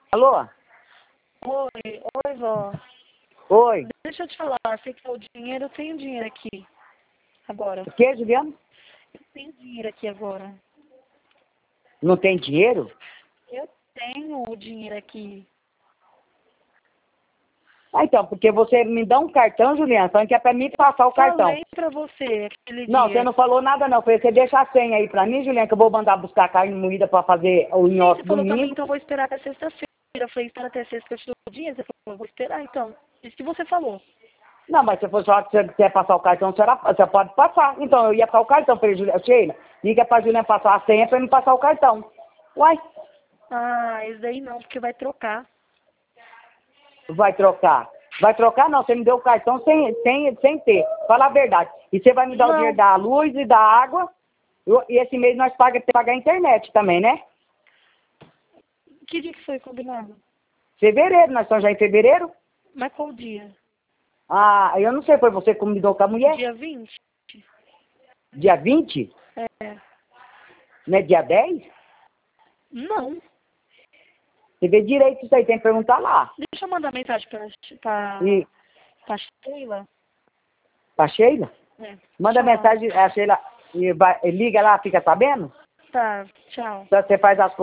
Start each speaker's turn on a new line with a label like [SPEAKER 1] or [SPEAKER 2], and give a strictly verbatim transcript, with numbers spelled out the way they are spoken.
[SPEAKER 1] Alô?
[SPEAKER 2] Oi, oi, vó.
[SPEAKER 1] Oi.
[SPEAKER 2] Deixa eu te falar, você que falou dinheiro, eu tenho dinheiro aqui. Agora.
[SPEAKER 1] O que, Juliana?
[SPEAKER 2] Eu tenho dinheiro aqui agora.
[SPEAKER 1] Não tem dinheiro?
[SPEAKER 2] Eu tenho o dinheiro aqui.
[SPEAKER 1] Ah, então, porque você me dá um cartão, Juliana, falando que é pra mim passar o cartão.
[SPEAKER 2] Falei pra você aquele
[SPEAKER 1] Não,
[SPEAKER 2] dia.
[SPEAKER 1] você não falou nada não. Foi você deixa a senha aí pra mim, Juliana, que eu vou mandar buscar carne moída pra fazer o
[SPEAKER 2] Sim,
[SPEAKER 1] nhoque
[SPEAKER 2] você falou pra mim,
[SPEAKER 1] domingo.
[SPEAKER 2] então eu vou esperar até sexta-feira. Eu falei, espera até sexta que eu te dou o dinheiro. Você falou, eu vou esperar então. Isso que você falou.
[SPEAKER 1] Não, mas se for só que você quer passar o cartão, você, era- você pode passar. Então, eu ia passar o cartão pra Juliana. Sheila, liga pra Juliana passar a senha pra me passar o cartão. Uai,
[SPEAKER 2] Ah, esse daí não, porque vai trocar.
[SPEAKER 1] vai trocar. Vai trocar não, você me deu o cartão sem, sem, sem ter. Fala a verdade. E você vai me dar o dinheiro
[SPEAKER 2] Não.
[SPEAKER 1] da luz e da água. Eu- E esse mês nós pagamos pagar a internet também, né?
[SPEAKER 2] Que dia que foi combinado?
[SPEAKER 1] Fevereiro, nós estamos já em fevereiro.
[SPEAKER 2] Mas qual dia?
[SPEAKER 1] Ah, eu não sei, foi você que combinou com a mulher?
[SPEAKER 2] Dia vinte?
[SPEAKER 1] Dia vinte?
[SPEAKER 2] É.
[SPEAKER 1] Não é dia dez?
[SPEAKER 2] Não.
[SPEAKER 1] Você vê direito isso aí, tem que perguntar lá.
[SPEAKER 2] Deixa eu mandar mensagem pra, pra,
[SPEAKER 1] E
[SPEAKER 2] pra Sheila.
[SPEAKER 1] pra Sheila?
[SPEAKER 2] É.
[SPEAKER 1] Manda
[SPEAKER 2] Tchau.
[SPEAKER 1] mensagem, a Sheila e vai, liga lá, fica sabendo?
[SPEAKER 2] Tá, tchau.
[SPEAKER 1] Então você faz as